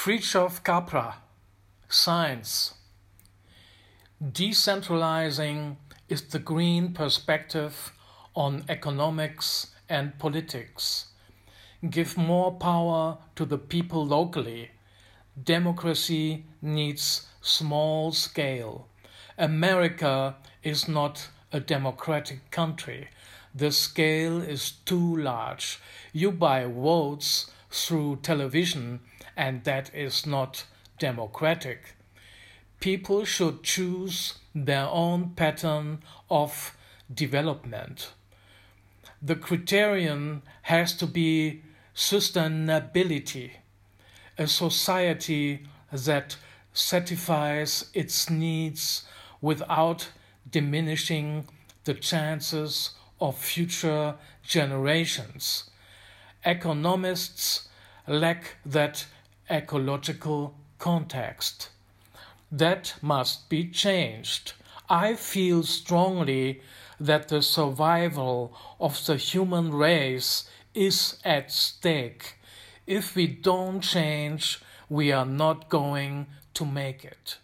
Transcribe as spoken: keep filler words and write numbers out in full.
Fritjof Capra, Science. Decentralizing is the green perspective on economics and politics. Give more power to the people locally. Democracy needs small scale. America is not a democratic country. The scale is too large. You buy votes through television, and that is not democratic. People should choose their own pattern of development. The criterion has to be sustainability, a society that satisfies its needs without diminishing the chances of future generations. Economists lack that ecological context. That must be changed. I feel strongly that the survival of the human race is at stake. If we don't change, we are not going to make it.